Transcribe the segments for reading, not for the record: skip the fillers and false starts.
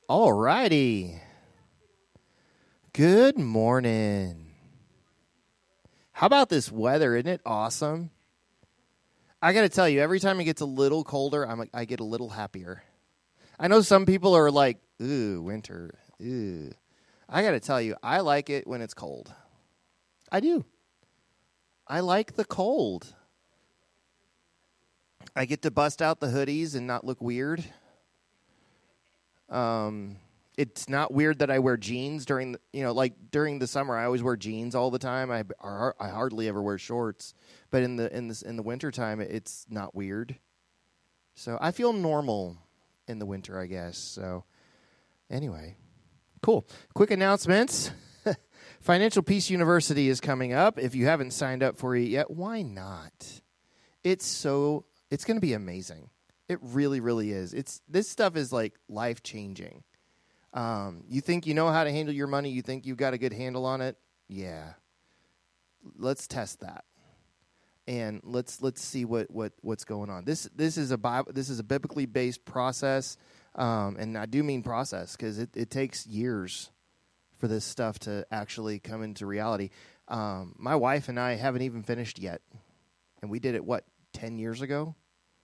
All righty. Good morning. How about this weather? Isn't it awesome? I got to tell you, every time it gets a little colder, I get a little happier. I know some people are like, ooh, winter, ooh. I got to tell you, I like it when it's cold. I do. I like the cold. I get to bust out the hoodies and not look weird. It's not weird that I wear jeans during the summer. I always wear jeans all the time. I hardly ever wear shorts, but in the wintertime, it's not weird. So I feel normal in the winter, I guess. So anyway, cool. Quick announcements. Financial Peace University is coming up. If you haven't signed up for it yet, why not? It's going to be amazing. It really, really is. This stuff is like life-changing. You think you know how to handle your money? You think you've got a good handle on it? Yeah. Let's test that, and let's see what's going on. This is a biblically based process, and I do mean process because it takes years for this stuff to actually come into reality. My wife and I haven't even finished yet, and we did it 10 years ago.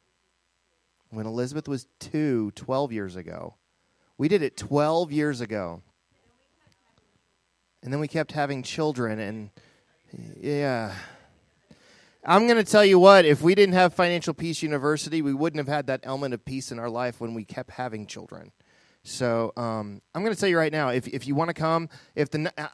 When Elizabeth was 12 years ago. We did it 12 years ago. And then we kept having children, and yeah. I'm going to tell you what, if we didn't have Financial Peace University, we wouldn't have had that element of peace in our life when we kept having children. So I'm going to tell you right now, if you want to come, it's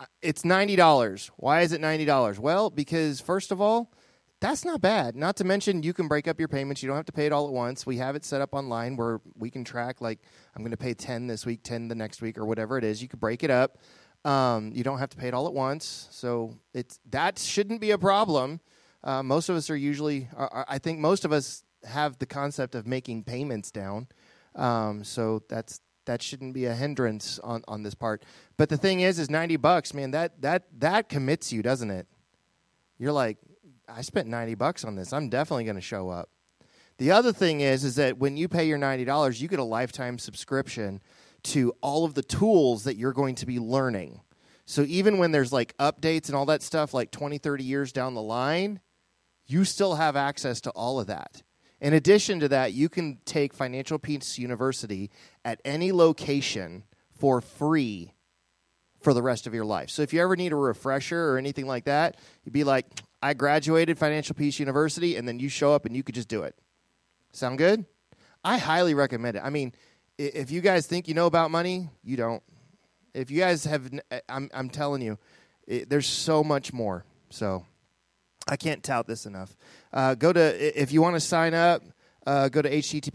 $90. Why is it $90? Well, because first of all, that's not bad. Not to mention, you can break up your payments. You don't have to pay it all at once. We have it set up online where we can track, like, I'm going to pay 10 this week, 10 the next week, or whatever it is. You can break it up. You don't have to pay it all at once. So that shouldn't be a problem. Most of us are usually, I think most of us have the concept of making payments down. So that shouldn't be a hindrance on this part. But the thing is $90, man, that commits you, doesn't it? You're like, I spent $90 on this. I'm definitely going to show up. The other thing is that when you pay your $90, you get a lifetime subscription to all of the tools that you're going to be learning. So even when there's like updates and all that stuff, like 20, 30 years down the line, you still have access to all of that. In addition to that, you can take Financial Peace University at any location for free for the rest of your life. So if you ever need a refresher or anything like that, you'd be like, I graduated Financial Peace University, and then you show up and you could just do it. Sound good? I highly recommend it. I mean, if you guys think you know about money, you don't. If you guys have, I'm telling you, there's so much more. So I can't tout this enough. If you want to sign up, go to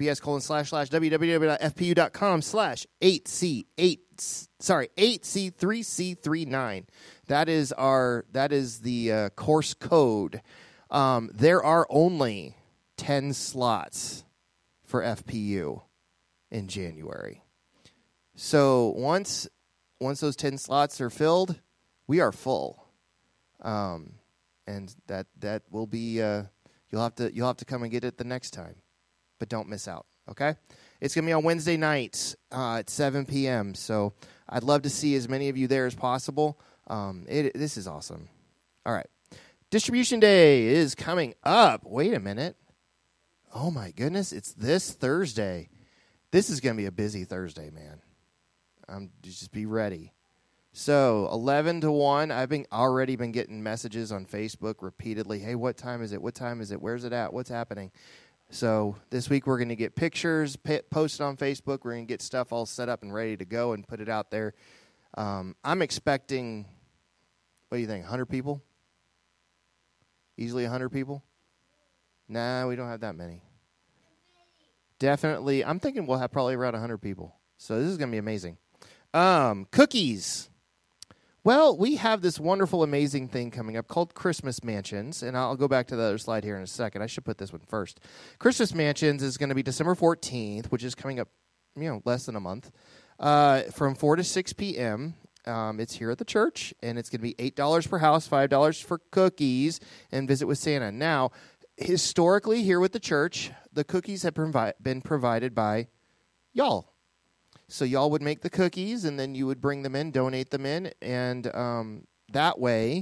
https://www.fpu.com/8C3C39. That is the course code. There are only 10 slots for FPU in January. So once those 10 slots are filled, we are full. And that will be you'll have to come and get it the next time. But don't miss out, okay? It's going to be on Wednesday nights at 7 p.m., so I'd love to see as many of you there as possible. This is awesome. All right. Distribution Day is coming up. Wait a minute. Oh, my goodness. It's this Thursday. This is going to be a busy Thursday, man. Just be ready. So 11 to 1, I've already been getting messages on Facebook repeatedly. Hey, what time is it? What time is it? Where's it at? What's happening? So this week we're going to get pictures posted on Facebook. We're going to get stuff all set up and ready to go and put it out there. I'm expecting, what do you think, 100 people? Easily 100 people? Nah, we don't have that many. Definitely, I'm thinking we'll have probably around 100 people. So this is going to be amazing. Cookies. Well, we have this wonderful, amazing thing coming up called Christmas Mansions, and I'll go back to the other slide here in a second. I should put this one first. Christmas Mansions is going to be December 14th, which is coming up, less than a month, from 4 to 6 p.m. It's here at the church, and it's going to be $8 per house, $5 for cookies, and visit with Santa. Now, historically, here with the church, the cookies have been provided by y'all. So y'all would make the cookies, and then you would bring them in, donate them in, and that way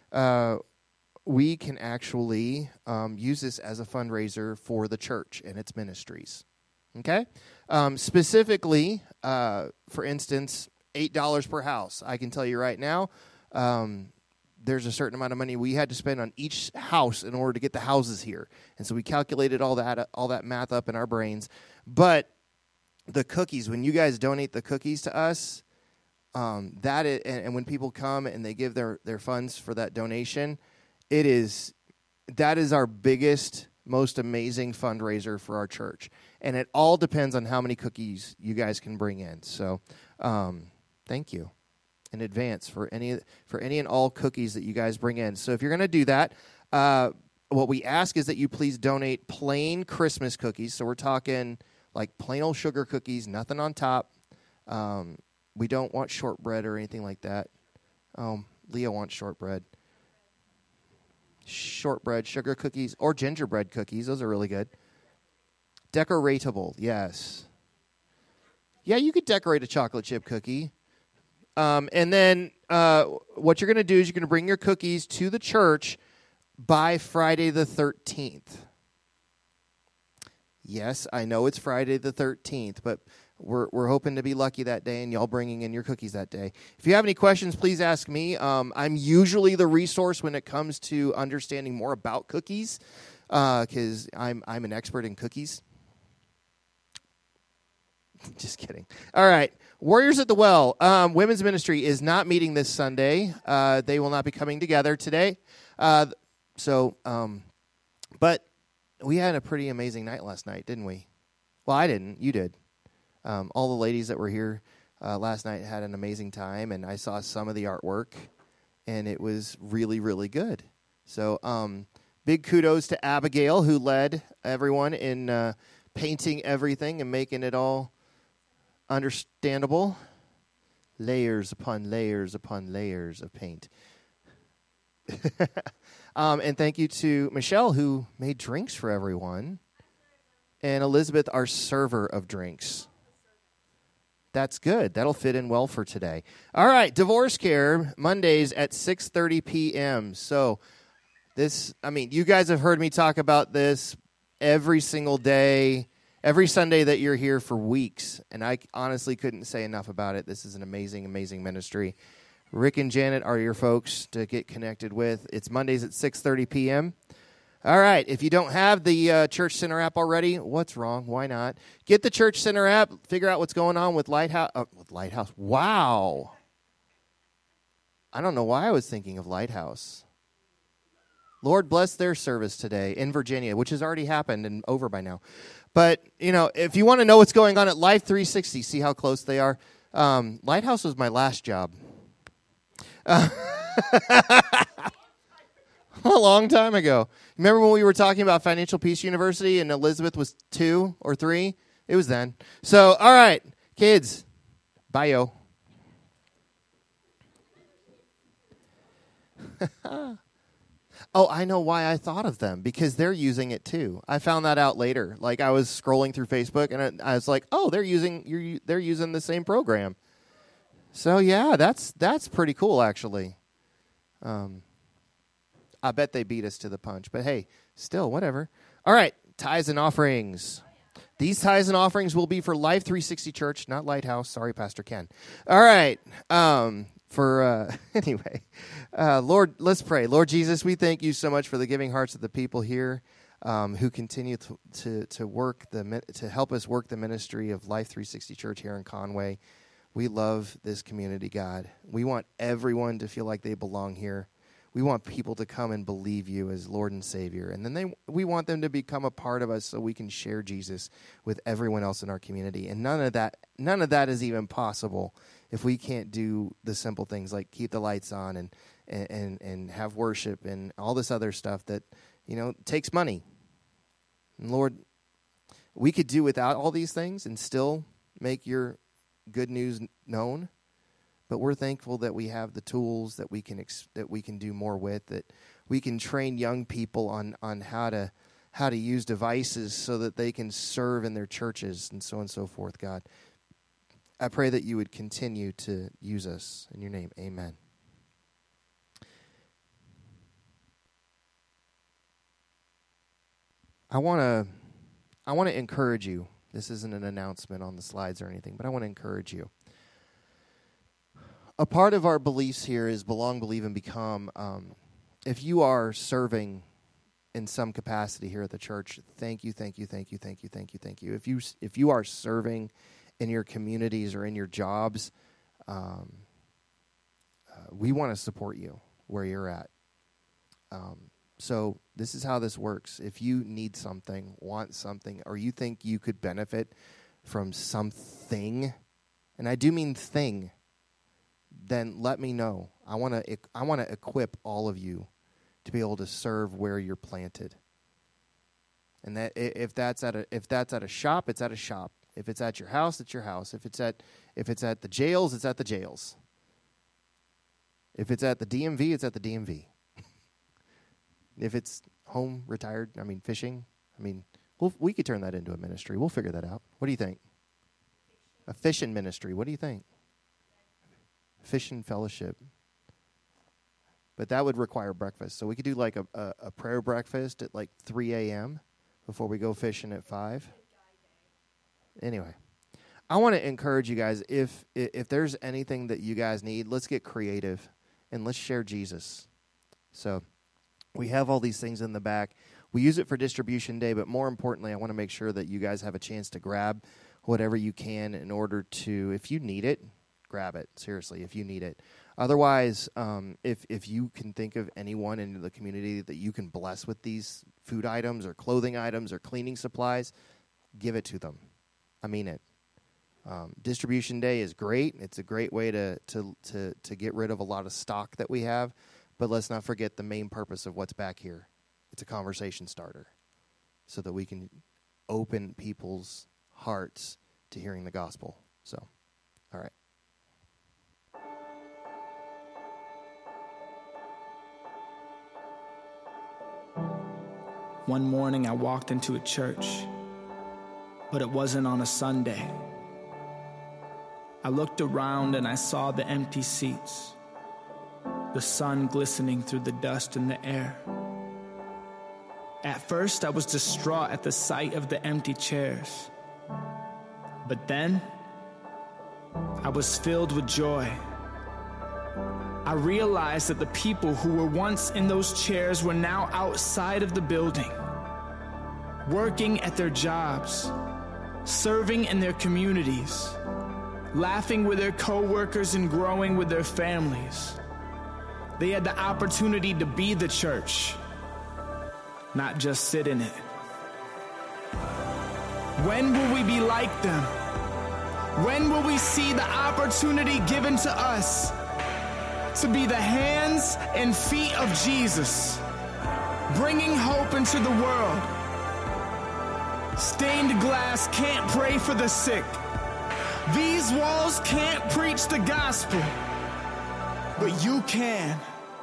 we can actually use this as a fundraiser for the church and its ministries. Okay? Specifically, for instance, $8 per house. I can tell you right now, there's a certain amount of money we had to spend on each house in order to get the houses here. And so we calculated all that math up in our brains. But the cookies, when you guys donate the cookies to us, and when people come and they give their funds for that donation, that is our biggest, most amazing fundraiser for our church. And it all depends on how many cookies you guys can bring in. So thank you in advance for any and all cookies that you guys bring in. So if you're going to do that, what we ask is that you please donate plain Christmas cookies. So we're talking like plain old sugar cookies, nothing on top. We don't want shortbread or anything like that. Leah wants shortbread. Shortbread, sugar cookies, or gingerbread cookies. Those are really good. Decoratable, yes. Yeah, you could decorate a chocolate chip cookie. And then what you're going to do is you're going to bring your cookies to the church by Friday the 13th. Yes, I know it's Friday the 13th, but we're hoping to be lucky that day and y'all bringing in your cookies that day. If you have any questions, please ask me. I'm usually the resource when it comes to understanding more about cookies because I'm an expert in cookies. Just kidding. All right. Warriors at the Well. Women's ministry is not meeting this Sunday. They will not be coming together today. But we had a pretty amazing night last night, didn't we? Well, I didn't. You did. All the ladies that were here last night had an amazing time, and I saw some of the artwork, and it was really, really good. So big kudos to Abigail, who led everyone in painting everything and making it all understandable. Layers upon layers upon layers of paint. And thank you to Michelle, who made drinks for everyone, and Elizabeth, our server of drinks. That's good. That'll fit in well for today. All right, Divorce Care, Mondays at 6:30 p.m. So you guys have heard me talk about this every single day, every Sunday that you're here for weeks, and I honestly couldn't say enough about it. This is an amazing, amazing ministry. Rick and Janet are your folks to get connected with. It's Mondays at 6:30 p.m. All right. If you don't have the Church Center app already, what's wrong? Why not? Get the Church Center app. Figure out what's going on with Lighthouse. Wow. I don't know why I was thinking of Lighthouse. Lord bless their service today in Virginia, which has already happened and over by now. But, if you want to know what's going on at Life 360, see how close they are. Lighthouse was my last job. A long time ago. Remember when we were talking about Financial Peace University and Elizabeth was 2 or 3? It was then. So, all right, kids, bye-yo. Oh, I know why I thought of them, because they're using it too. I found that out later. Like I was scrolling through Facebook and I was like, "Oh, they're using the same program." So, yeah, that's pretty cool actually. I bet they beat us to the punch. But, hey, still, whatever. All right, tithes and offerings. These tithes and offerings will be for Life 360 Church, not Lighthouse. Sorry, Pastor Ken. All right. Anyway, Lord, let's pray. Lord Jesus, we thank you so much for the giving hearts of the people here who continue to work to help us work the ministry of Life 360 Church here in Conway. We love this community, God. We want everyone to feel like they belong here. We want people to come and believe you as Lord and Savior. And then we want them to become a part of us so we can share Jesus with everyone else in our community. And none of that is even possible if we can't do the simple things like keep the lights on and have worship and all this other stuff that, takes money. And Lord, we could do without all these things and still make your good news known. But we're thankful that we have the tools that we can do more with, that we can train young people on how to use devices so that they can serve in their churches and so forth, God. I pray that you would continue to use us. In your name, amen. I want to encourage you. This isn't an announcement on the slides or anything, but I want to encourage you. A part of our beliefs here is belong, believe, and become. If you are serving in some capacity here at the church, thank you. If you are serving in your communities or in your jobs, we want to support you where you're at. So this is how this works. If you need something, want something, or you think you could benefit from something, and I do mean thing, then let me know. I want to equip all of you to be able to serve where you're planted. And that if that's at a shop, it's at a shop. If it's at your house, it's your house. If it's at the jails, it's at the jails. If it's at the DMV, it's at the DMV. If it's home, retired, fishing, we could turn that into a ministry. We'll figure that out. What do you think? A fishing ministry. What do you think? Fishing fellowship. But that would require breakfast. So we could do like a prayer breakfast at like 3 a.m. before we go fishing at 5. Anyway, I want to encourage you guys, if there's anything that you guys need, let's get creative and let's share Jesus. So we have all these things in the back. We use it for distribution day, but more importantly, I want to make sure that you guys have a chance to grab whatever you can in order to, if you need it, grab it. Seriously, if you need it. Otherwise, if you can think of anyone in the community that you can bless with these food items or clothing items or cleaning supplies, give it to them. I mean it. Distribution day is great. It's a great way to get rid of a lot of stock that we have. But let's not forget the main purpose of what's back here. It's a conversation starter so that we can open people's hearts to hearing the gospel. So, all right. One morning I walked into a church, but it wasn't on a Sunday. I looked around and I saw the empty seats, the sun glistening through the dust in the air. At first, I was distraught at the sight of the empty chairs. But then, I was filled with joy. I realized that the people who were once in those chairs were now outside of the building, working at their jobs, serving in their communities, laughing with their co-workers and growing with their families. They had the opportunity to be the church, not just sit in it. When will we be like them? When will we see the opportunity given to us to be the hands and feet of Jesus, bringing hope into the world? Stained glass can't pray for the sick. These walls can't preach the gospel, but you can.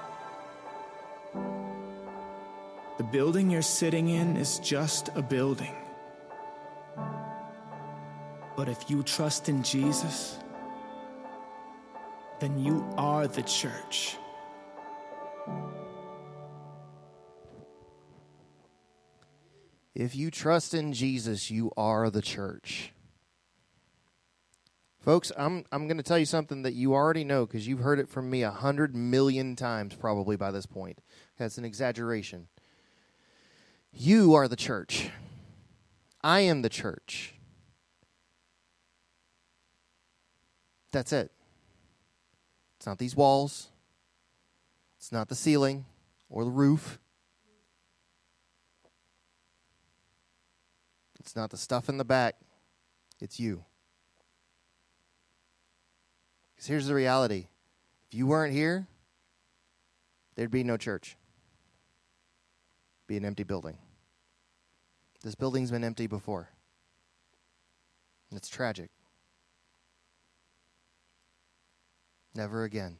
The building you're sitting in is just a building. But if you trust in Jesus, then you are the church. If you trust in Jesus, you are the church. Folks, I'm going to tell you something that you already know because you've heard it from me 100 million times probably by this point. That's an exaggeration. You are the church. I am the church. That's it. It's not these walls. It's not the ceiling or the roof. It's not the stuff in the back. It's you. Because here's the reality. If you weren't here, there'd be no church. It'd be an empty building. This building's been empty before. And it's tragic. Never again.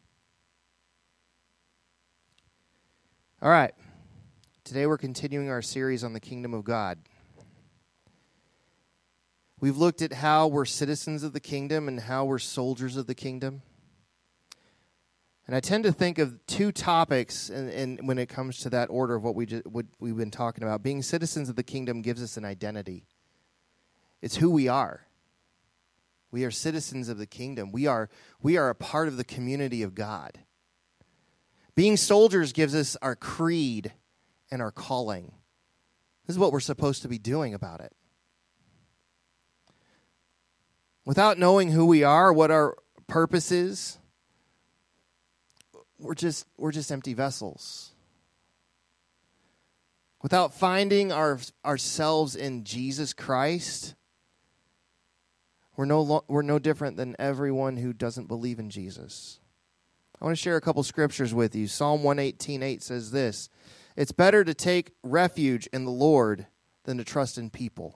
All right. Today we're continuing our series on the kingdom of God. We've looked at how we're citizens of the kingdom and how we're soldiers of the kingdom. And I tend to think of two topics and when it comes to that order of what we've been talking about. Being citizens of the kingdom gives us an identity. It's who we are. We are citizens of the kingdom. We are a part of the community of God. Being soldiers gives us our creed and our calling. This is what we're supposed to be doing about it. Without knowing who we are, what our purpose is, we're just empty vessels. Without finding ourselves in Jesus Christ, we're no different than everyone who doesn't believe in Jesus. I want to share a couple scriptures with you. Psalm 118:8 says this: "It's better to take refuge in the Lord than to trust in people."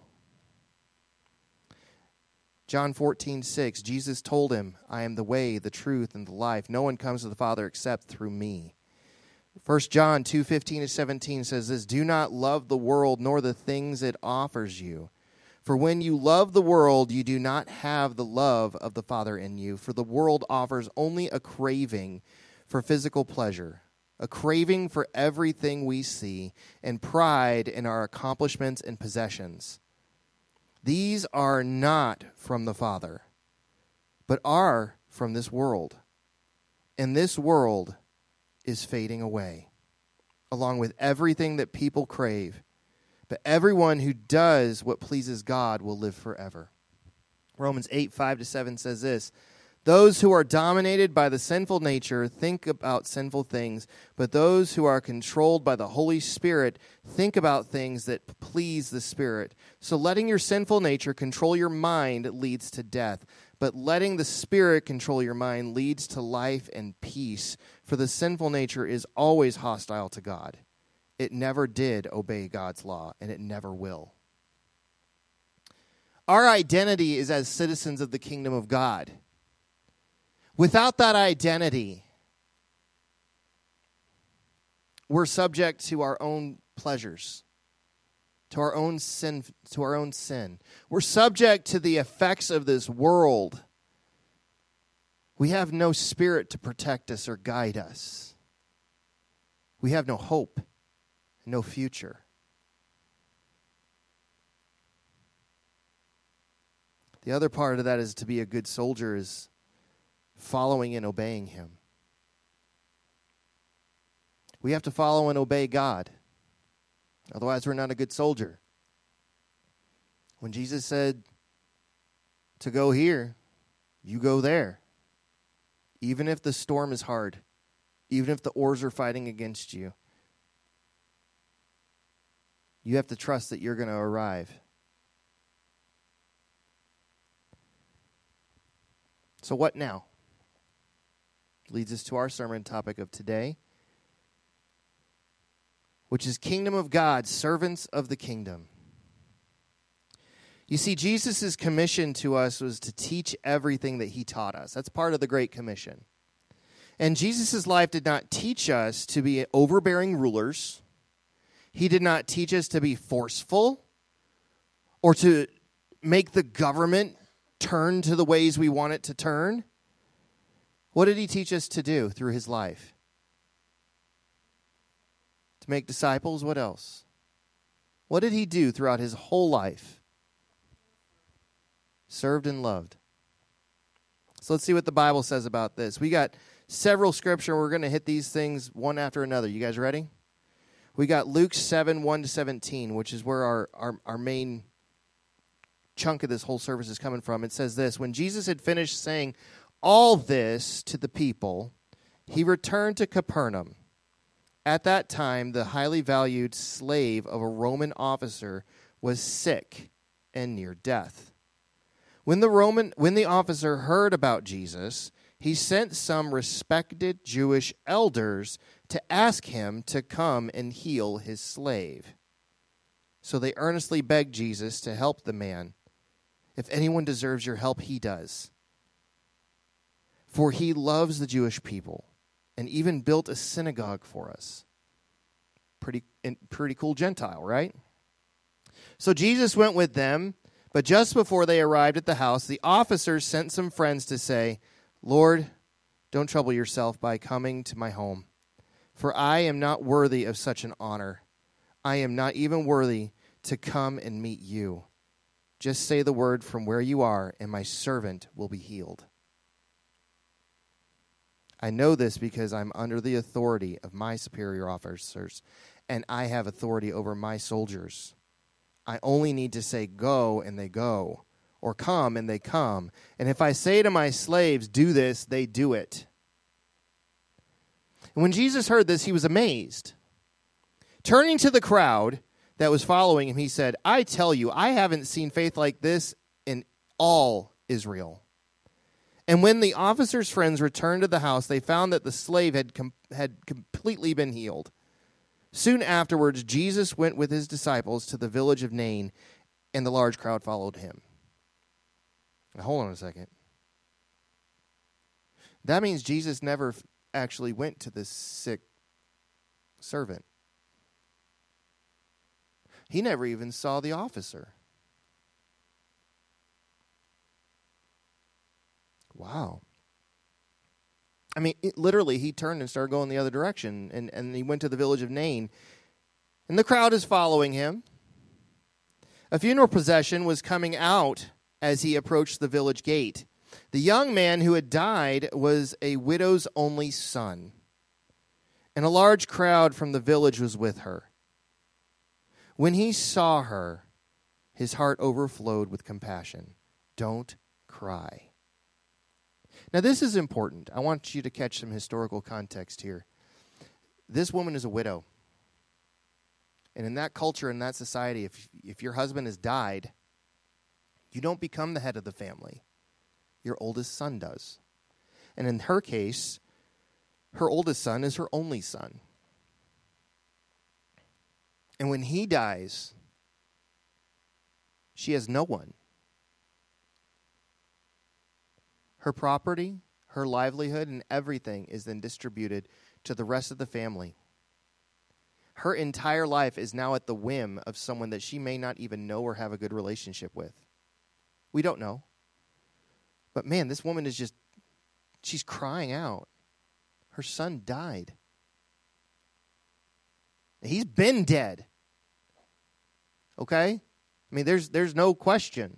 John 14:6, Jesus told him, "I am the way, the truth, and the life. No one comes to the Father except through me." 1 John 2:15-17 says this: "Do not love the world nor the things it offers you. For when you love the world, you do not have the love of the Father in you. For the world offers only a craving for physical pleasure, a craving for everything we see, and pride in our accomplishments and possessions. These are not from the Father, but are from this world. And this world is fading away, along with everything that people crave. But everyone who does what pleases God will live forever." Romans 8:5-7 says this: "Those who are dominated by the sinful nature think about sinful things, but those who are controlled by the Holy Spirit think about things that please the Spirit. So letting your sinful nature control your mind leads to death, but letting the Spirit control your mind leads to life and peace. For the sinful nature is always hostile to God. It never did obey God's law, and it never will." Our identity is as citizens of the kingdom of God. Without that identity, we're subject to our own pleasures, to our own sin. We're subject to the effects of this world. We have no spirit to protect us or guide us. We have no hope, no future. The other part of that is to be a good soldier is following and obeying him. We have to follow and obey God. Otherwise, we're not a good soldier. When Jesus said to go here, you go there. Even if the storm is hard, even if the oars are fighting against you, you have to trust that you're going to arrive. So what now? Leads us to our sermon topic of today, which is Kingdom of God, servants of the kingdom. You see, Jesus' commission to us was to teach everything that he taught us. That's part of the Great Commission. And Jesus' life did not teach us to be overbearing rulers. He did not teach us to be forceful or to make the government turn to the ways we want it to turn. What did he teach us to do through his life? To make disciples. What else? What did he do throughout his whole life? Served and loved. So let's see what the Bible says about this. We got several scripture. We're going to hit these things one after another. You guys ready? We got Luke 7:1-17, which is where our main chunk of this whole service is coming from. It says this: "When Jesus had finished saying all this to the people, he returned to Capernaum. At that time, the highly valued slave of a Roman officer was sick and near death. When the officer heard about Jesus, he sent some respected Jewish elders to ask him to come and heal his slave. So they earnestly begged Jesus to help the man. If anyone deserves your help, he does. For he loves the Jewish people and even built a synagogue for us." Pretty cool Gentile, right? So Jesus went with them, But just before they arrived at the house, the officers sent some friends to say, "Lord, don't trouble yourself by coming to my home, for I am not worthy of such an honor. I am not even worthy to come and meet you. Just say the word from where you are, and my servant will be healed. I know this because I'm under the authority of my superior officers, and I have authority over my soldiers. I only need to say, 'Go,' and they go, or 'Come,' and they come. And if I say to my slaves, 'Do this,' they do it." And when Jesus heard this, he was amazed. Turning to the crowd that was following him, he said, "I tell you, I haven't seen faith like this in all Israel." And when the officer's friends returned to the house, they found that the slave had completely been healed. Soon afterwards, Jesus went with his disciples to the village of Nain, and the large crowd followed him. Now, hold on a second. That means Jesus never actually went to this sick servant. He never even saw the officer. Wow. I mean, literally, he turned and started going the other direction, and he went to the village of Nain. And the crowd is following him. A funeral procession was coming out as he approached the village gate. The young man who had died was a widow's only son, and a large crowd from the village was with her. When he saw her, his heart overflowed with compassion. "Don't cry." Now, this is important. I want you to catch some historical context here. This woman is a widow. And in that culture, in that society, if your husband has died, you don't become the head of the family. Your oldest son does. And in her case, her oldest son is her only son. And when he dies, she has no one. Her property, her livelihood, and everything is then distributed to the rest of the family. Her entire life is now at the whim of someone that she may not even know or have a good relationship with. We don't know. But man, this woman is she's crying out. Her son died. He's been dead. Okay? I mean, there's no question.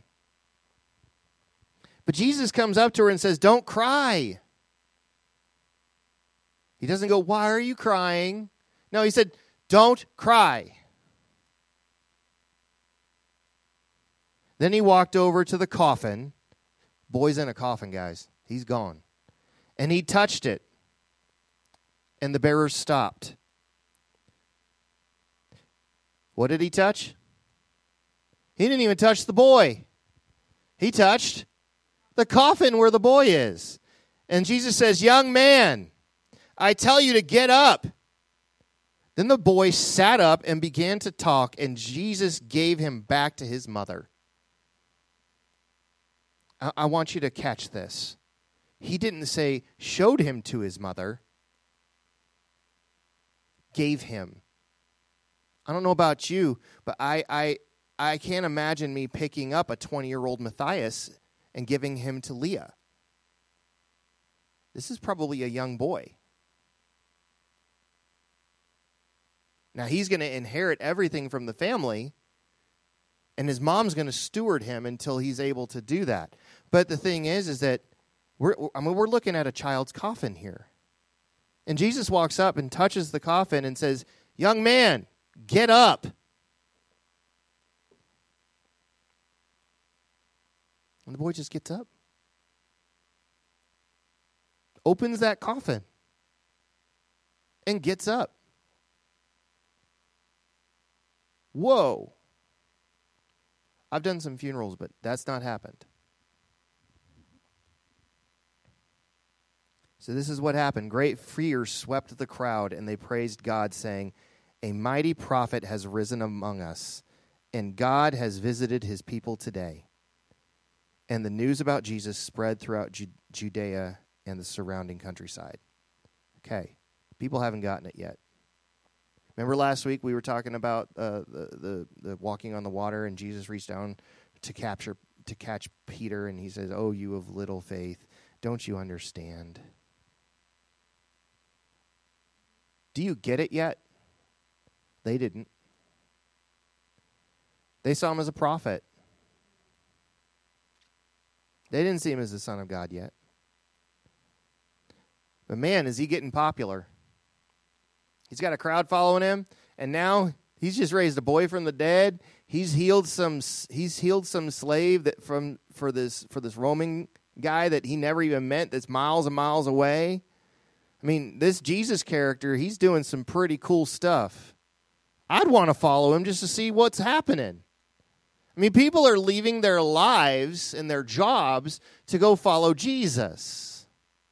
But Jesus comes up to her and says, "Don't cry." He doesn't go, "Why are you crying?" No, he said, "Don't cry." Then he walked over to the coffin. Boy's in a coffin, guys. He's gone. And he touched it. And the bearers stopped. What did he touch? He didn't even touch the boy. He touched the coffin where the boy is. And Jesus says, "Young man, I tell you to get up." Then the boy sat up and began to talk, and Jesus gave him back to his mother. I want you to catch this. He didn't say showed him to his mother. Gave him. I don't know about you, but I can't imagine me picking up a 20-year-old Matthias and giving him to Leah. This is probably a young boy. Now, he's going to inherit everything from the family, and his mom's going to steward him until he's able to do that. But the thing is that we're looking at a child's coffin here. And Jesus walks up and touches the coffin and says, "Young man, get up." And the boy just gets up. Opens that coffin. And gets up. Whoa. I've done some funerals, but that's not happened. So this is what happened. Great fear swept the crowd, and they praised God, saying, "A mighty prophet has risen among us, and God has visited his people today." And the news about Jesus spread throughout Judea and the surrounding countryside. Okay, people haven't gotten it yet. Remember last week we were talking about the walking on the water, and Jesus reached down to catch Peter, and he says, "Oh, you of little faith, don't you understand?" Do you get it yet? They didn't. They saw him as a prophet. They didn't see him as the Son of God yet. But man, is he getting popular. He's got a crowd following him, and now he's just raised a boy from the dead. He's healed some slave that for this Roman guy that he never even met, that's miles and miles away. I mean, this Jesus character, he's doing some pretty cool stuff. I'd want to follow him just to see what's happening. I mean, people are leaving their lives and their jobs to go follow Jesus.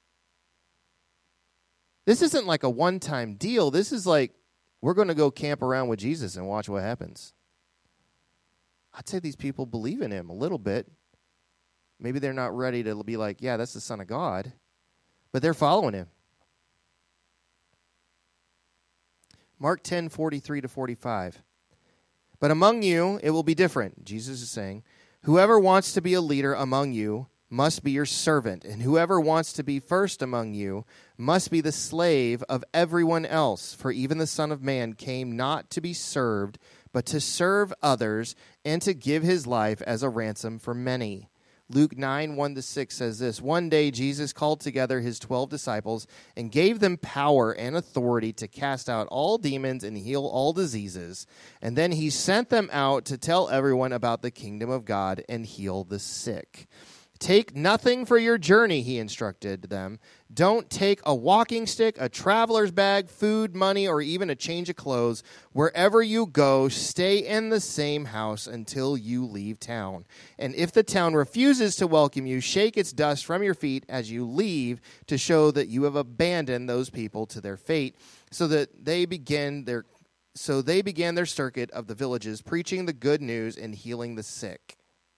This isn't like a one-time deal. This is like, we're going to go camp around with Jesus and watch what happens. I'd say these people believe in him a little bit. Maybe they're not ready to be like, yeah, that's the Son of God. But they're following him. Mark 10:43-45. But among you, it will be different. Jesus is saying, whoever wants to be a leader among you must be your servant, and whoever wants to be first among you must be the slave of everyone else. For even the Son of Man came not to be served, but to serve others and to give his life as a ransom for many. Luke 9:1-6 says this, one day Jesus called together his 12 disciples and gave them power and authority to cast out all demons and heal all diseases. And then he sent them out to tell everyone about the kingdom of God and heal the sick. Take nothing for your journey, he instructed them. Don't take a walking stick, a traveler's bag, food, money, or even a change of clothes. Wherever you go, stay in the same house until you leave town. And if the town refuses to welcome you, shake its dust from your feet as you leave to show that you have abandoned those people to their fate. So they began their circuit of the villages, preaching the good news and healing the sick.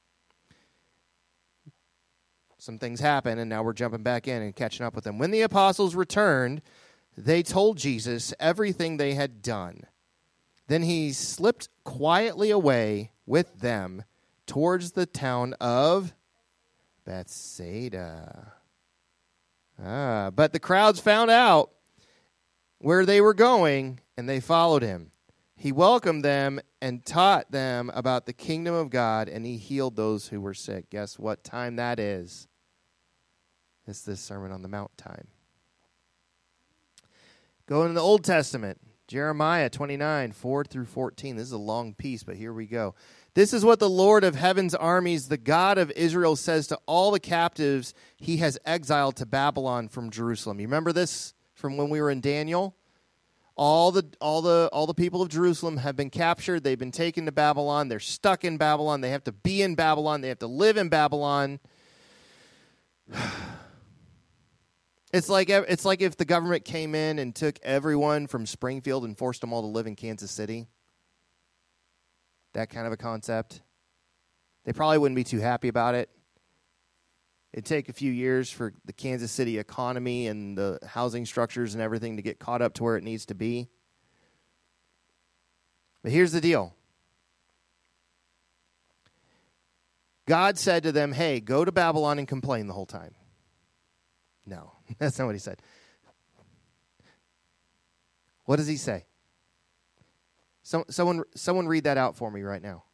Some things happen, and now we're jumping back in and catching up with them. When the apostles returned, they told Jesus everything they had done. Then he slipped quietly away with them towards the town of Bethsaida. But the crowds found out where they were going, and they followed him. He welcomed them and taught them about the kingdom of God, and he healed those who were sick. Guess what time that is? It's this Sermon on the Mount time. Go into the Old Testament, Jeremiah 29:4-14. This is a long piece, but here we go. This is what the Lord of heaven's armies, the God of Israel, says to all the captives he has exiled to Babylon from Jerusalem. You remember this from when we were in Daniel? All the people of Jerusalem have been captured. They've been taken to Babylon. They're stuck in Babylon. They have to be in Babylon. They have to live in Babylon. It's like if the government came in and took everyone from Springfield and forced them all to live in Kansas City. That kind of a concept. They probably wouldn't be too happy about it. It'd take a few years for the Kansas City economy and the housing structures and everything to get caught up to where it needs to be. But here's the deal. God said to them, hey, go to Babylon and complain the whole time. No, that's not what he said. What does he say? Someone read that out for me right now.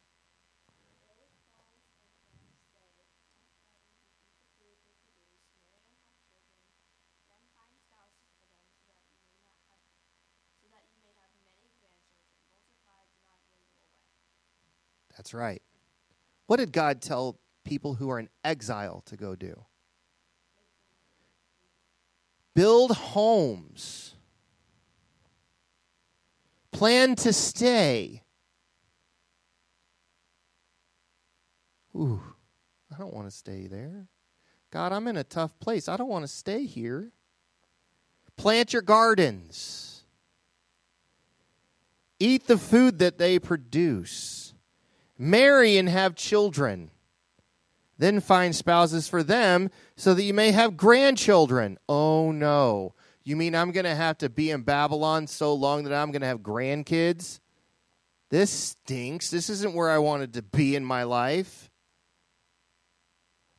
That's right. What did God tell people who are in exile to go do? Build homes. Plan to stay. Ooh, I don't want to stay there. God, I'm in a tough place. I don't want to stay here. Plant your gardens. Eat the food that they produce. Marry and have children. Then find spouses for them so that you may have grandchildren. Oh, no. You mean I'm going to have to be in Babylon so long that I'm going to have grandkids? This stinks. This isn't where I wanted to be in my life.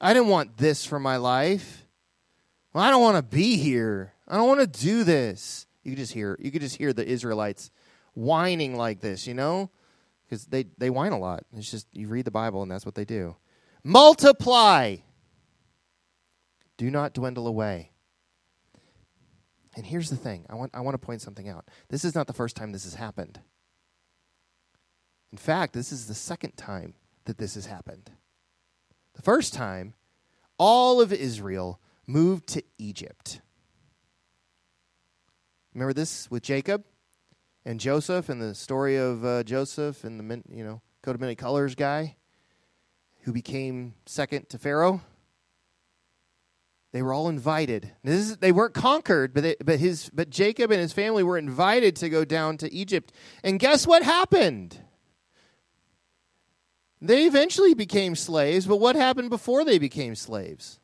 I didn't want this for my life. Well, I don't want to be here. I don't want to do this. You could just hear the Israelites whining like this, because they whine a lot. It's just, you read the Bible and that's what they do. Multiply. Do not dwindle away. And here's the thing. I want to point something out. This is not the first time this has happened. In fact, this is the second time that this has happened. The first time, all of Israel moved to Egypt. Remember this with Jacob and Joseph and the story of Joseph and the coat of many colors guy who became second to Pharaoh? They were all invited. They weren't conquered, but Jacob and his family were invited to go down to Egypt. And guess what happened? They eventually became slaves, but what happened before they became slaves?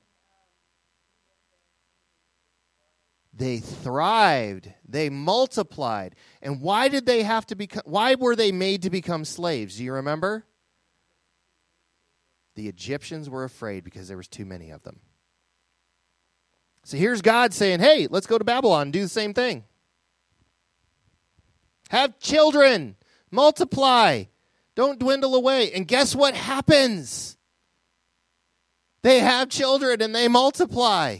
They thrived. They multiplied. And why did they have to become? Why were they made to become slaves? Do you remember? The Egyptians were afraid because there was too many of them. So here's God saying, hey, let's go to Babylon and do the same thing. Have children. Multiply. Don't dwindle away. And guess what happens? They have children and they multiply.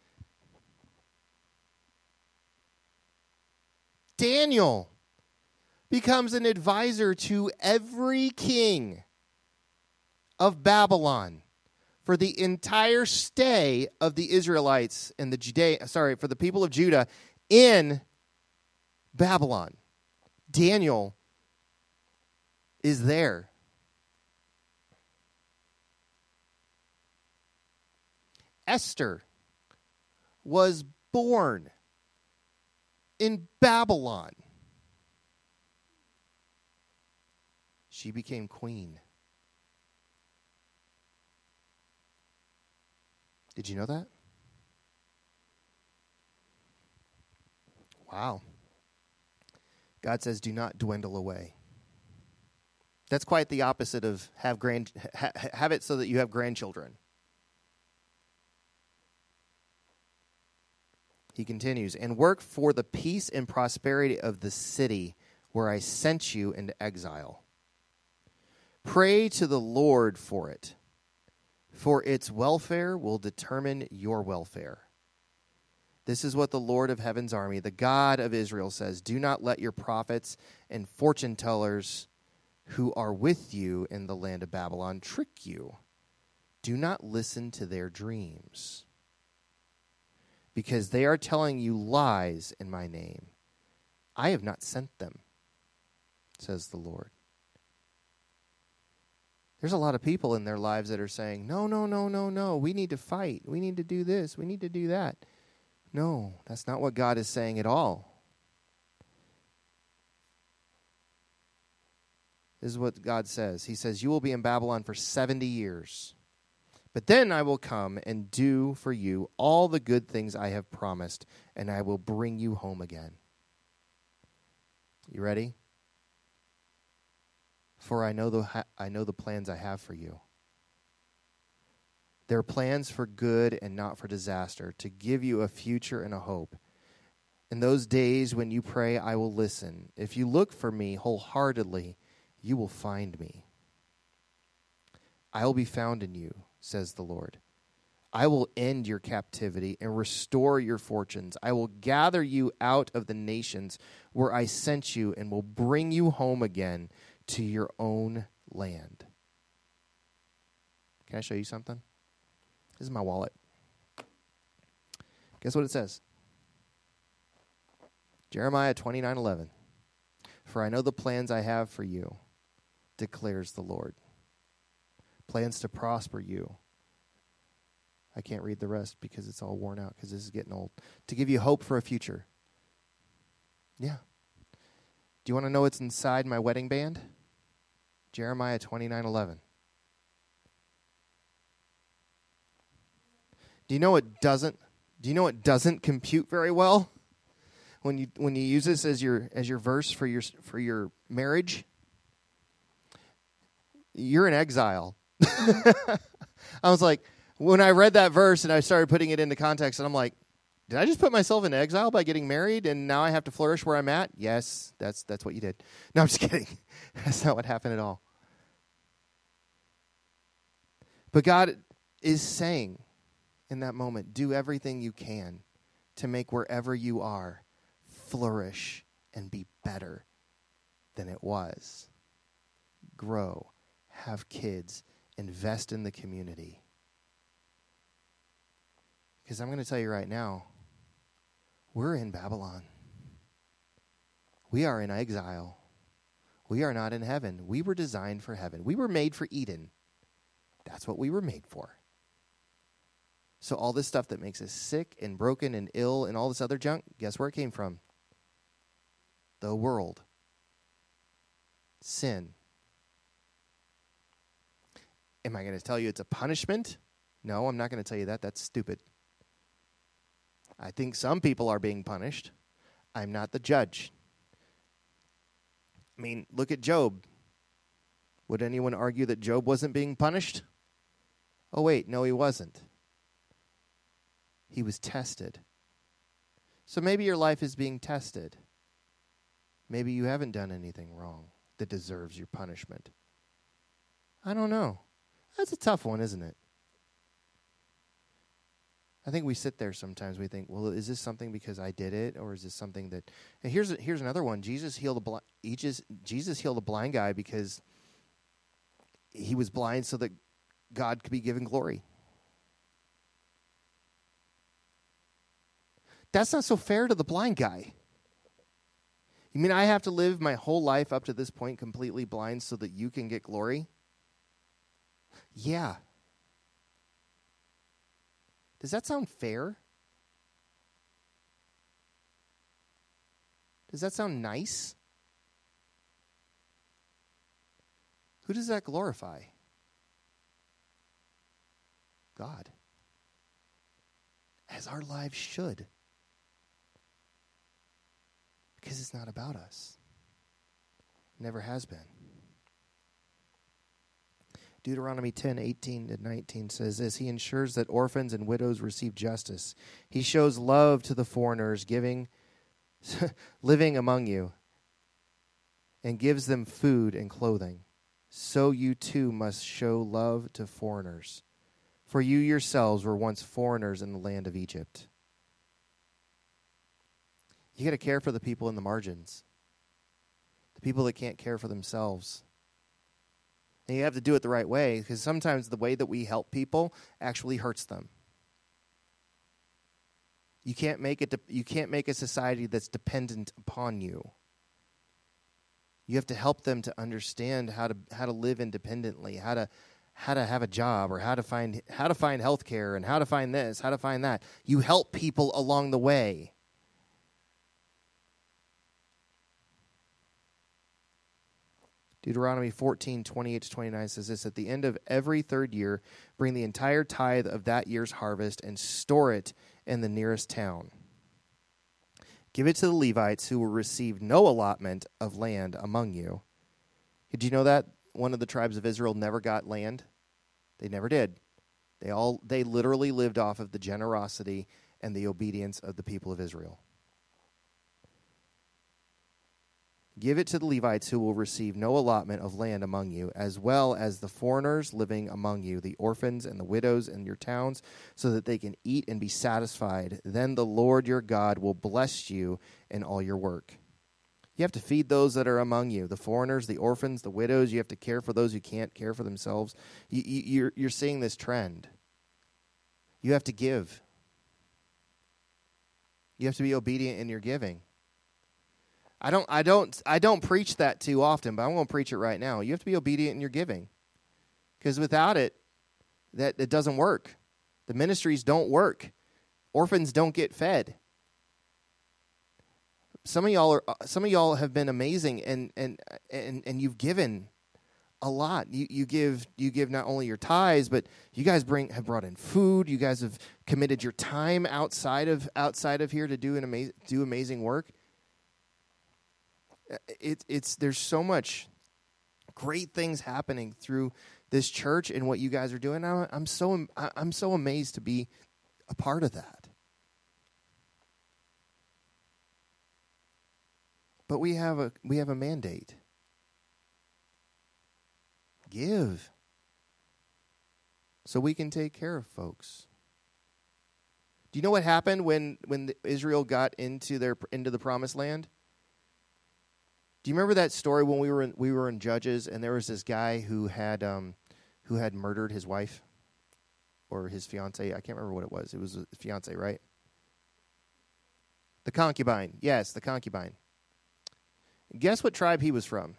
Daniel becomes an advisor to every king of Babylon for the entire stay of the Israelites and for the people of Judah in Babylon. Daniel is there. Esther was born in Babylon. She became queen. Did you know that? Wow. God says, do not dwindle away. That's quite the opposite of have it so that you have grandchildren. He continues, and work for the peace and prosperity of the city where I sent you into exile. Pray to the Lord for it, for its welfare will determine your welfare. This is what the Lord of heaven's army, the God of Israel, says. Do not let your prophets and fortune tellers who are with you in the land of Babylon trick you. Do not listen to their dreams, because they are telling you lies in my name. I have not sent them, says the Lord. There's a lot of people in their lives that are saying, no, we need to fight. We need to do this. We need to do that. No, that's not what God is saying at all. This is what God says. He says, you will be in Babylon for 70 years. But then I will come and do for you all the good things I have promised, and I will bring you home again. You ready? For I know the plans I have for you. They're plans for good and not for disaster, to give you a future and a hope. In those days when you pray, I will listen. If you look for me wholeheartedly, you will find me. I will be found in you, says the Lord. I will end your captivity and restore your fortunes. I will gather you out of the nations where I sent you and will bring you home again to your own land. Can I show you something? This is my wallet. Guess what it says? Jeremiah 29:11. For I know the plans I have for you, declares the Lord. Plans to prosper you. I can't read the rest because it's all worn out because this is getting old. To give you hope for a future. Yeah. Do you want to know what's inside my wedding band? Jeremiah 29:11. Do you know what doesn't compute very well when you use this as your verse for your marriage? You're in exile. I was like, when I read that verse and I started putting it into context, and I'm like, did I just put myself in exile by getting married and now I have to flourish where I'm at? Yes, that's what you did. No, I'm just kidding. That's not what happened at all. But God is saying in that moment, do everything you can to make wherever you are flourish and be better than it was. Grow, have kids, invest in the community. Because I'm going to tell you right now, we're in Babylon. We are in exile. We are not in heaven. We were designed for heaven. We were made for Eden. That's what we were made for. So all this stuff that makes us sick and broken and ill and all this other junk, guess where it came from? The world. Sin. Am I going to tell you it's a punishment? No, I'm not going to tell you that. That's stupid. I think some people are being punished. I'm not the judge. I mean, look at Job. Would anyone argue that Job wasn't being punished? Oh, wait, no, he wasn't. He was tested. So maybe your life is being tested. Maybe you haven't done anything wrong that deserves your punishment. I don't know. That's a tough one, isn't it? I think we sit there sometimes. We think, well, is this something because I did it, or is this something that? And here's another one. Jesus healed a blind guy because he was blind so that God could be given glory. That's not so fair to the blind guy. You mean I have to live my whole life up to this point completely blind so that you can get glory? Yeah. Does that sound fair? Does that sound nice? Who does that glorify? God. As our lives should. Because it's not about us. It never has been. Deuteronomy 10:18-19 says this: He ensures that orphans and widows receive justice. He shows love to the foreigners living among you, and gives them food and clothing. So you too must show love to foreigners. For you yourselves were once foreigners in the land of Egypt. You got to care for the people in the margins, the people that can't care for themselves. And you have to do it the right way, because sometimes the way that we help people actually hurts them. You can't make a society that's dependent upon you. You have to help them to understand how to live independently, how to have a job, or how to find health care, and how to find this, how to find that. You help people along the way. Deuteronomy 14:28-29 says this: At the end of every third year, bring the entire tithe of that year's harvest and store it in the nearest town. Give it to the Levites, who will receive no allotment of land among you. Did you know that one of the tribes of Israel never got land? They never did. They literally lived off of the generosity and the obedience of the people of Israel. Give it to the Levites, who will receive no allotment of land among you, as well as the foreigners living among you, the orphans and the widows in your towns, so that they can eat and be satisfied. Then the Lord your God will bless you in all your work. You have to feed those that are among you, the foreigners, the orphans, the widows. You have to care for those who can't care for themselves. You're seeing this trend. You have to give. You have to be obedient in your giving. I don't preach that too often, but I'm going to preach it right now. You have to be obedient in your giving, because without it, it doesn't work. The ministries don't work. Orphans don't get fed. Some of y'all have been amazing, and you've given a lot. You give not only your tithes, but you guys have brought in food. You guys have committed your time outside of here to do amazing work. There's so much great things happening through this church and what you guys are doing. I'm so amazed to be a part of that. But we have a mandate. Give. So we can take care of folks. Do you know what happened when Israel got into the promised land? Do you remember that story when we were in Judges, and there was this guy who had murdered his wife or his fiance? I can't remember what it was. It was a fiance, right? The concubine. Yes, the concubine. Guess what tribe he was from?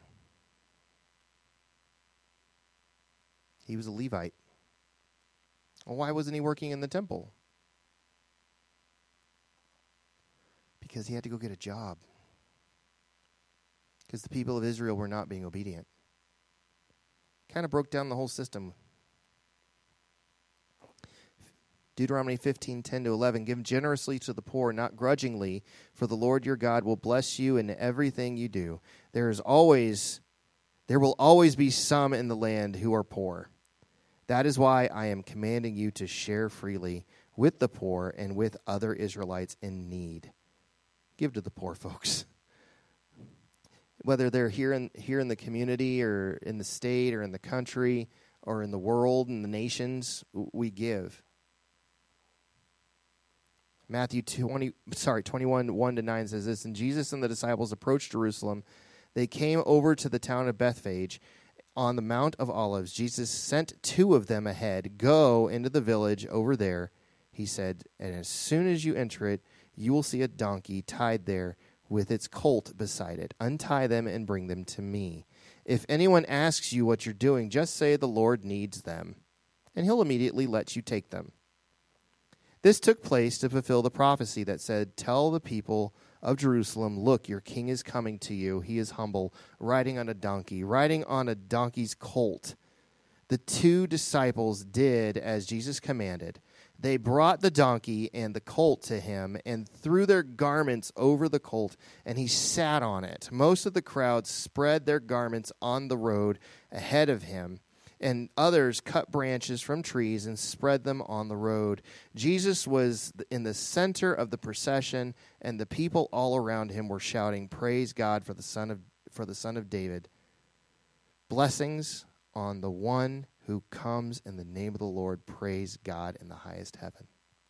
He was a Levite. Well, why wasn't he working in the temple? Because he had to go get a job. Because the people of Israel were not being obedient. Kind of broke down the whole system. Deuteronomy 15:10-11, give generously to the poor, not grudgingly, for the Lord your God will bless you in everything you do. There will always be some in the land who are poor. That is why I am commanding you to share freely with the poor and with other Israelites in need. Give to the poor folks. Whether they're here in the community or in the state or in the country or in the world and the nations, we give. Matthew 21, 1-9 says this, and Jesus and the disciples approached Jerusalem. They came over to the town of Bethphage on the Mount of Olives. Jesus sent two of them ahead. Go into the village over there, he said, and as soon as you enter it, you will see a donkey tied there with its colt beside it. Untie them and bring them to me. If anyone asks you what you're doing, just say the Lord needs them, and he'll immediately let you take them. This took place to fulfill the prophecy that said, tell the people of Jerusalem, look, your king is coming to you. He is humble, riding on a donkey's colt. The two disciples did as Jesus commanded. They brought the donkey and the colt to him and threw their garments over the colt, and he sat on it. Most of the crowd spread their garments on the road ahead of him, and others cut branches from trees and spread them on the road. Jesus was in the center of the procession, and the people all around him were shouting, praise God for the Son of David. Blessings on the one who comes in the name of the Lord. Praise God in the highest heaven.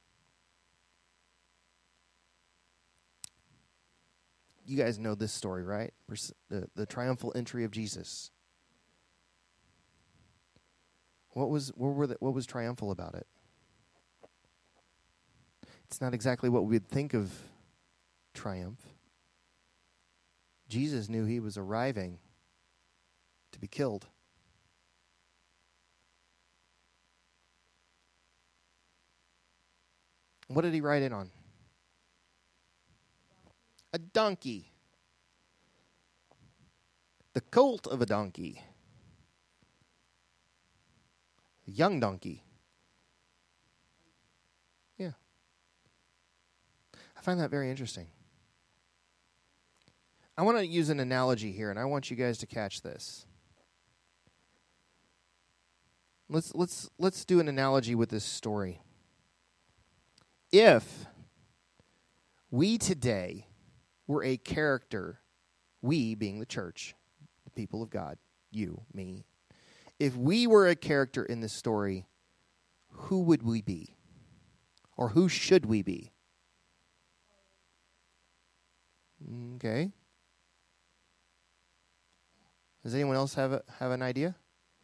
You guys know this story, right? The triumphal entry of Jesus. What was triumphal about it? It's not exactly what we'd think of triumph. Jesus knew he was arriving to be killed. What did he ride in on? A donkey. The colt of a donkey. A young donkey. Yeah. I find that very interesting. I want to use an analogy here, and I want you guys to catch this. Let's do an analogy with this story. If we today were a character, we being the church, the people of God, you, me, if we were a character in this story, who would we be? Or who should we be? Okay. Does anyone else have an idea?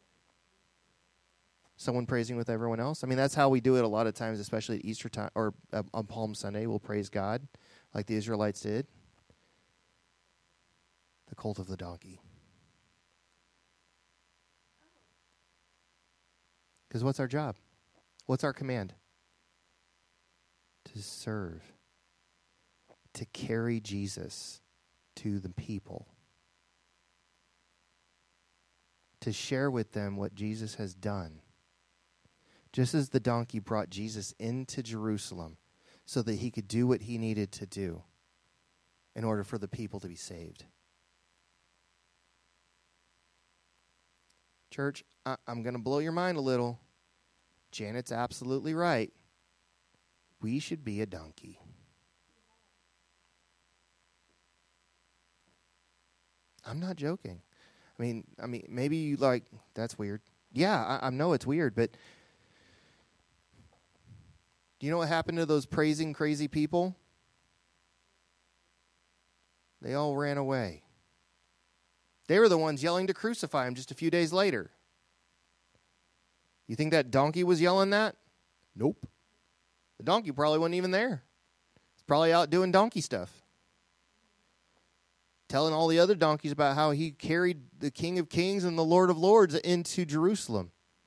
Someone praising with everyone else? I mean, that's how we do it a lot of times, especially at Easter time or on Palm Sunday. We'll praise God like the Israelites did. The colt of the donkey. Because what's our job? What's our command? To serve. To carry Jesus to the people. To share with them what Jesus has done. Just as the donkey brought Jesus into Jerusalem so that he could do what he needed to do in order for the people to be saved. Church, I'm going to blow your mind a little. Janet's absolutely right. We should be a donkey. I'm not joking. I mean, maybe you like, that's weird. Yeah, I know it's weird, but do you know what happened to those praising crazy people? They all ran away. They were the ones yelling to crucify him just a few days later. You think that donkey was yelling that? Nope. The donkey probably wasn't even there. He's probably out doing donkey stuff. Telling all the other donkeys about how he carried the King of Kings and the Lord of Lords into Jerusalem.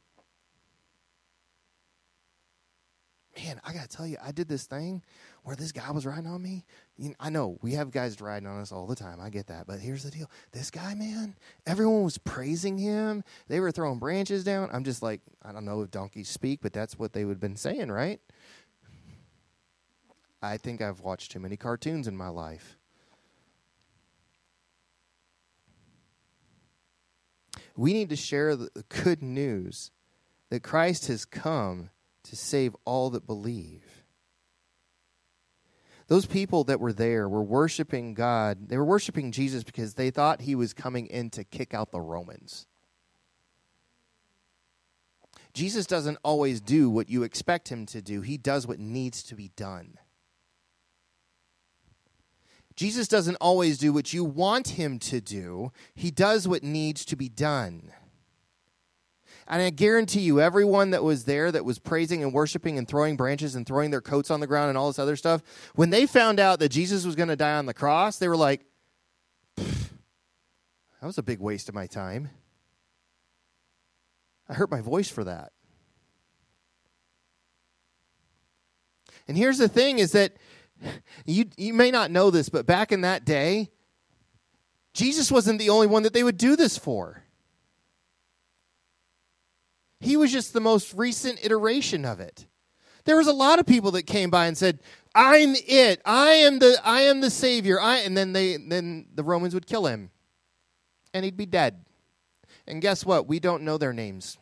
Man, I got to tell you, I did this thing where this guy was riding on me. I know, we have guys riding on us all the time. I get that. But here's the deal. This guy, man, everyone was praising him. They were throwing branches down. I'm just like, I don't know if donkeys speak, but that's what they would have been saying, right? I think I've watched too many cartoons in my life. We need to share the good news that Christ has come to save all that believe. Those people that were there were worshiping God. They were worshiping Jesus because they thought he was coming in to kick out the Romans. Jesus doesn't always do what you expect him to do. He does what needs to be done. Jesus doesn't always do what you want him to do. He does what needs to be done. And I guarantee you, everyone that was there that was praising and worshiping and throwing branches and throwing their coats on the ground and all this other stuff, when they found out that Jesus was going to die on the cross, they were like, that was a big waste of my time. I hurt my voice for that. And here's the thing is that you may not know this, but back in that day, Jesus wasn't the only one that they would do this for. He was just the most recent iteration of it. There was a lot of people that came by and said, "I'm it. I am the Savior." And then the Romans would kill him, and he'd be dead. And guess what? We don't know their names.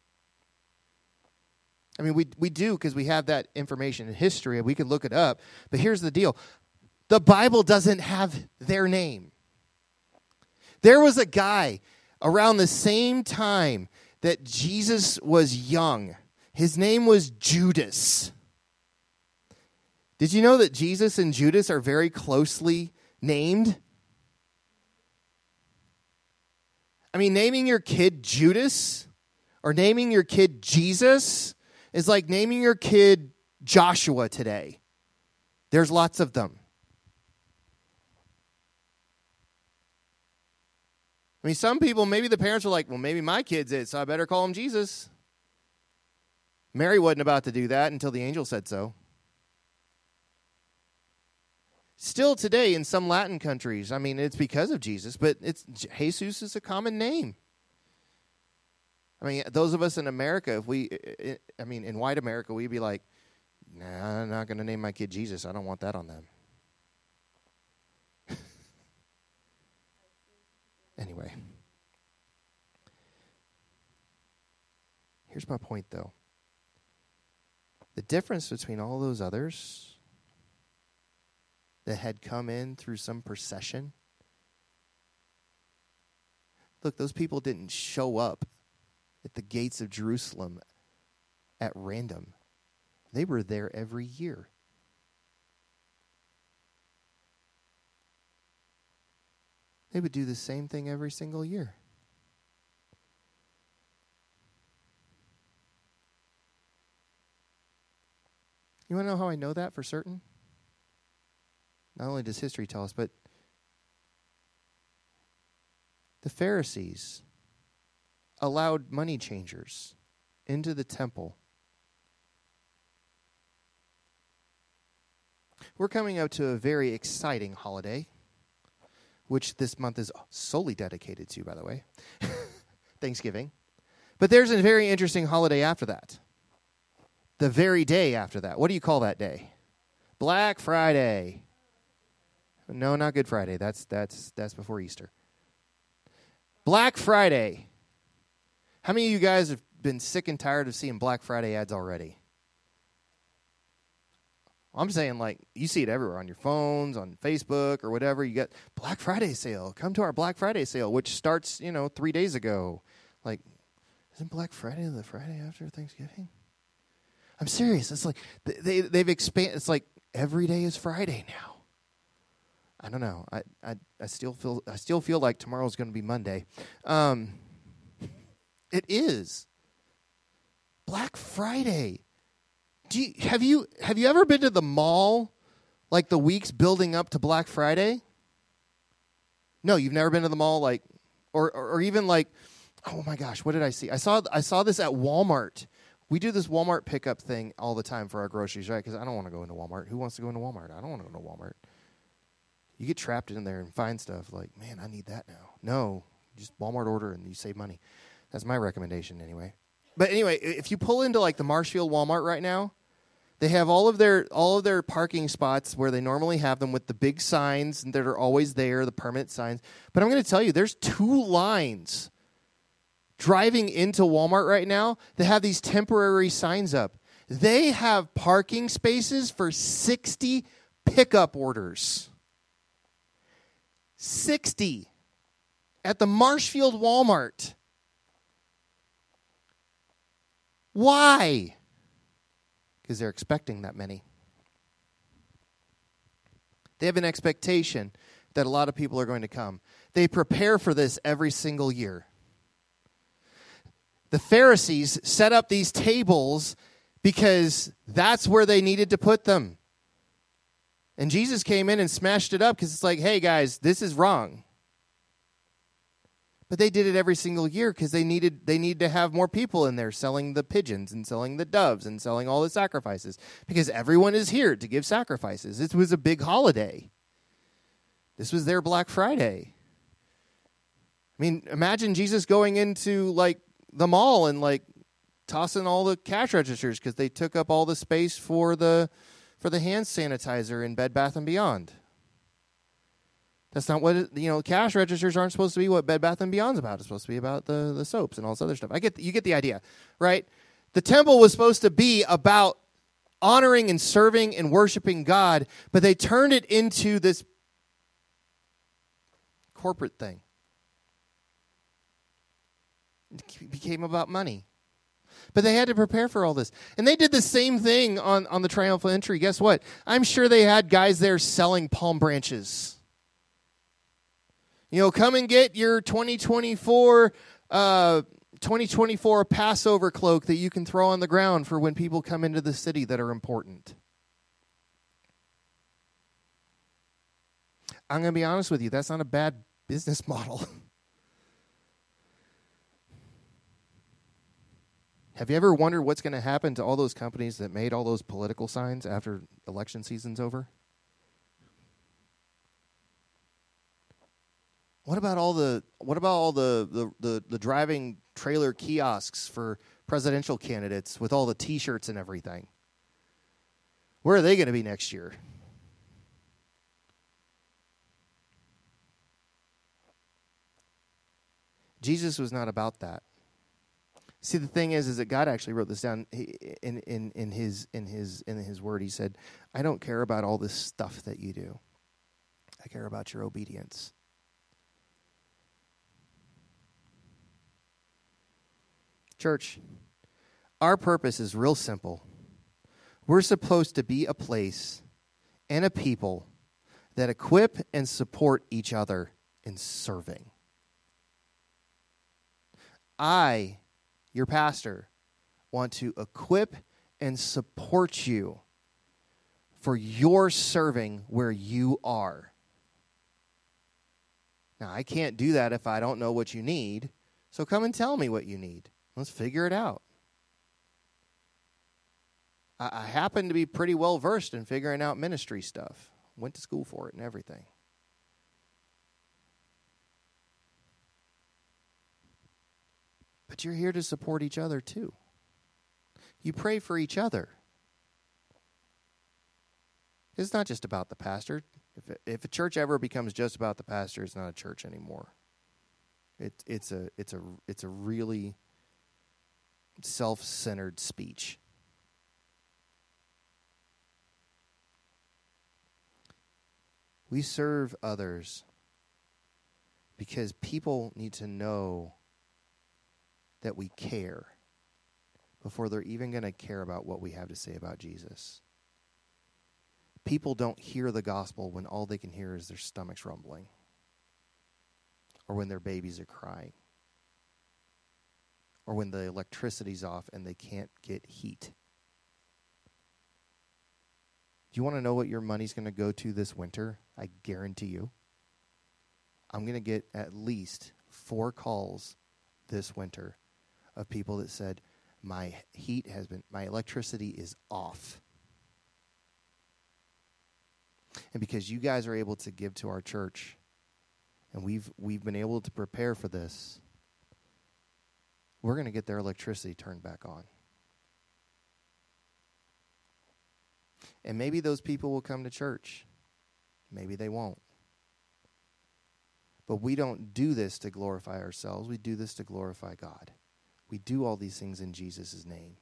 I mean, we do because we have that information in history, and we can look it up. But here's the deal. The Bible doesn't have their name. There was a guy around the same time that Jesus was young. His name was Judas. Did you know that Jesus and Judas are very closely named? I mean, naming your kid Judas or naming your kid Jesus is like naming your kid Joshua today. There's lots of them. I mean, some people, maybe the parents were like, well, maybe my kid's it, so I better call him Jesus. Mary wasn't about to do that until the angel said so. Still today in some Latin countries, I mean, it's because of Jesus, but Jesus is a common name. I mean, those of us in America, in white America, we'd be like, nah, I'm not going to name my kid Jesus. I don't want that on them. Anyway. Here's my point, though. The difference between all those others that had come in through some procession, look, those people didn't show up at the gates of Jerusalem at random. They were there every year. They would do the same thing every single year. You want to know how I know that for certain? Not only does history tell us, but the Pharisees allowed money changers into the temple. We're coming up to a very exciting holiday, which this month is solely dedicated to, by the way, Thanksgiving. But there's a very interesting holiday after that. The very day after that. What do you call that day? Black Friday. No, not Good Friday. That's before Easter. Black Friday. How many of you guys have been sick and tired of seeing Black Friday ads already? I'm saying, like, you see it everywhere on your phones, on Facebook or whatever. You got Black Friday sale. Come to our Black Friday sale, which starts, 3 days ago. Like, isn't Black Friday the Friday after Thanksgiving? I'm serious. It's like they've expanded. It's like every day is Friday now. I don't know. I still feel like tomorrow's going to be Monday. It is Black Friday. Have you ever been to the mall like the weeks building up to Black Friday? No, you've never been to the mall, like, or even like, oh my gosh, what did I see? I saw this at Walmart. We do this Walmart pickup thing all the time for our groceries, right? Because I don't want to go into Walmart. Who wants to go into Walmart? I don't want to go into Walmart. You get trapped in there and find stuff like, man, I need that now. No, just Walmart order and you save money. That's my recommendation anyway. But anyway, if you pull into like the Marshfield Walmart right now, they have all of their parking spots where they normally have them with the big signs that are always there, the permanent signs. But I'm going to tell you, there's 2 lines driving into Walmart right now that have these temporary signs up. They have parking spaces for 60 pickup orders. 60 at the Marshfield Walmart. Why? Because they're expecting that many. They have an expectation that a lot of people are going to come. They prepare for this every single year. The Pharisees set up these tables because that's where they needed to put them. And Jesus came in and smashed it up because it's like, hey guys, this is wrong. But they did it every single year because they needed to have more people in there selling the pigeons and selling the doves and selling all the sacrifices because everyone is here to give sacrifices. It was a big holiday. This was their Black Friday. I mean, imagine Jesus going into like the mall and like tossing all the cash registers because they took up all the space for the hand sanitizer in Bed Bath & Beyond. That's not what cash registers aren't supposed to be what Bed Bath & Beyond's about. It's supposed to be about the soaps and all this other stuff. You get the idea, right? The temple was supposed to be about honoring and serving and worshiping God, but they turned it into this corporate thing. It became about money. But they had to prepare for all this. And they did the same thing on the triumphal entry. Guess what? I'm sure they had guys there selling palm branches. Come and get your 2024 Passover cloak that you can throw on the ground for when people come into the city that are important. I'm going to be honest with you. That's not a bad business model. Have you ever wondered what's going to happen to all those companies that made all those political signs after election season's over? What about all the driving trailer kiosks for presidential candidates with all the T-shirts and everything? Where are they going to be next year? Jesus was not about that. See, the thing is that God actually wrote this down in His word. He said, "I don't care about all this stuff that you do. I care about your obedience." Church, our purpose is real simple. We're supposed to be a place and a people that equip and support each other in serving. I, your pastor, want to equip and support you for your serving where you are. Now, I can't do that if I don't know what you need, so come and tell me what you need. Let's figure it out. I happen to be pretty well versed in figuring out ministry stuff. Went to school for it and everything. But you're here to support each other too. You pray for each other. It's not just about the pastor. If a church ever becomes just about the pastor, it's not a church anymore. It's a really self-centered speech. We serve others because people need to know that we care before they're even going to care about what we have to say about Jesus. People don't hear the gospel when all they can hear is their stomachs rumbling or when their babies are crying or when the electricity's off and they can't get heat. Do you want to know what your money's going to go to this winter? I guarantee you. I'm going to get at least 4 calls this winter of people that said, my electricity is off. And because you guys are able to give to our church, and we've been able to prepare for this, we're going to get their electricity turned back on. And maybe those people will come to church. Maybe they won't. But we don't do this to glorify ourselves. We do this to glorify God. We do all these things in Jesus' name.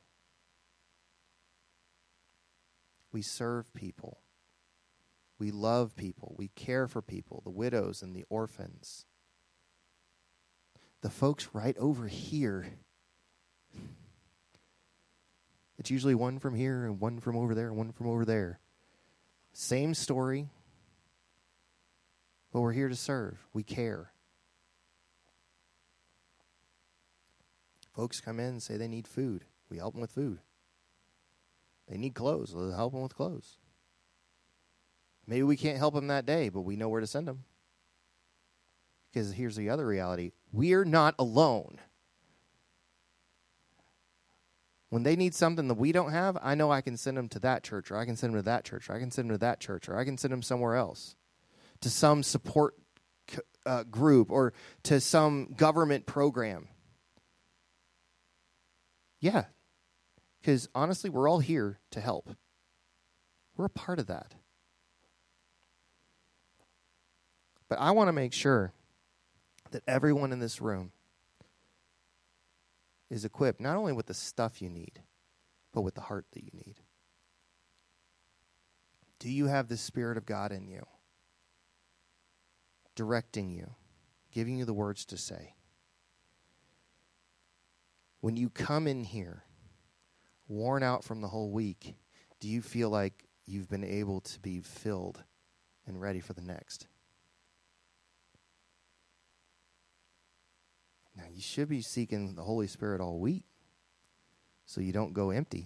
We serve people. We love people. We care for people, the widows and the orphans. The folks right over here. It's usually one from here and one from over there and one from over there. Same story, but we're here to serve. We care. Folks come in and say they need food. We help them with food. They need clothes. We'll help them with clothes. Maybe we can't help them that day, but we know where to send them. Because here's the other reality. We're not alone. When they need something that we don't have, I know I can send them to that church, or I can send them to that church, or I can send them to that church, or I can send them somewhere else, to some support group, or to some government program. Yeah, because honestly, we're all here to help. We're a part of that. But I want to make sure that everyone in this room is equipped not only with the stuff you need, but with the heart that you need. Do you have the Spirit of God in you, directing you, giving you the words to say? When you come in here, worn out from the whole week, do you feel like you've been able to be filled and ready for the next? Now, you should be seeking the Holy Spirit all week so you don't go empty.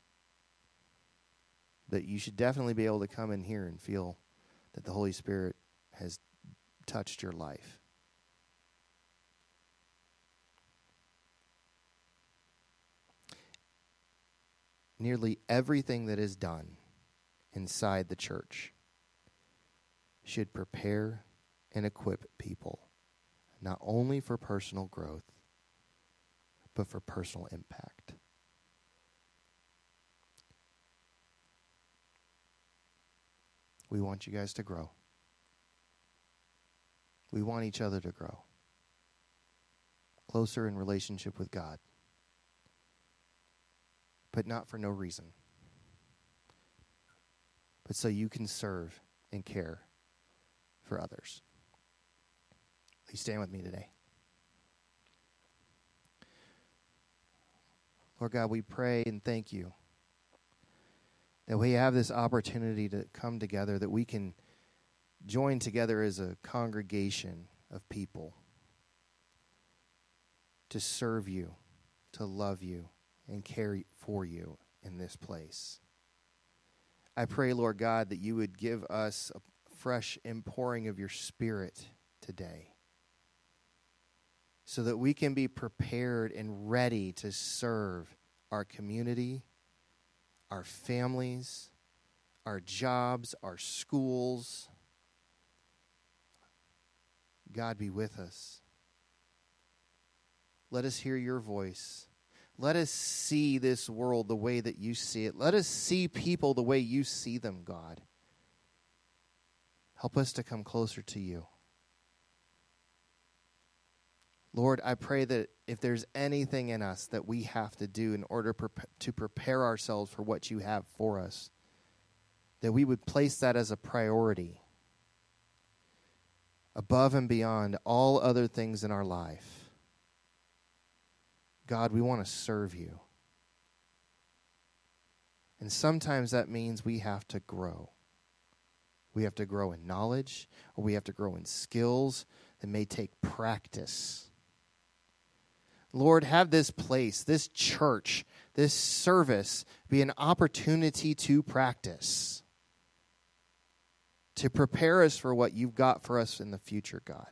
But you should definitely be able to come in here and feel that the Holy Spirit has touched your life. Nearly everything that is done inside the church should prepare and equip people, not only for personal growth, but for personal impact. We want you guys to grow. We want each other to grow. Closer in relationship with God. But not for no reason. But so you can serve and care for others. Please stand with me today. Lord God, we pray and thank you that we have this opportunity to come together, that we can join together as a congregation of people to serve you, to love you, and care for you in this place. I pray, Lord God, that you would give us a fresh impouring of your Spirit today so that we can be prepared and ready to serve our community, our families, our jobs, our schools. God, be with us. Let us hear your voice. Let us see this world the way that you see it. Let us see people the way you see them, God. Help us to come closer to you. Lord, I pray that if there's anything in us that we have to do in order to prepare ourselves for what you have for us, that we would place that as a priority above and beyond all other things in our life. God, we want to serve you. And sometimes that means we have to grow. We have to grow in knowledge, or we have to grow in skills that may take practice. Lord, have this place, this church, this service be an opportunity to practice, to prepare us for what you've got for us in the future, God.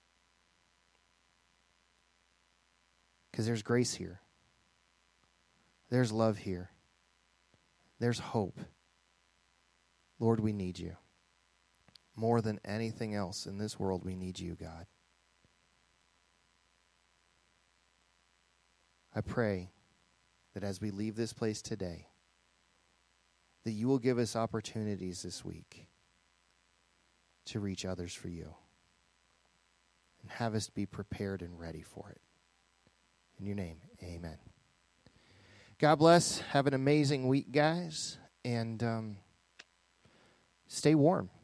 Because there's grace here. There's love here. There's hope. Lord, we need you. More than anything else in this world, we need you, God. I pray that as we leave this place today, that you will give us opportunities this week to reach others for you and have us be prepared and ready for it. In your name, amen. God bless. Have an amazing week, guys, and stay warm.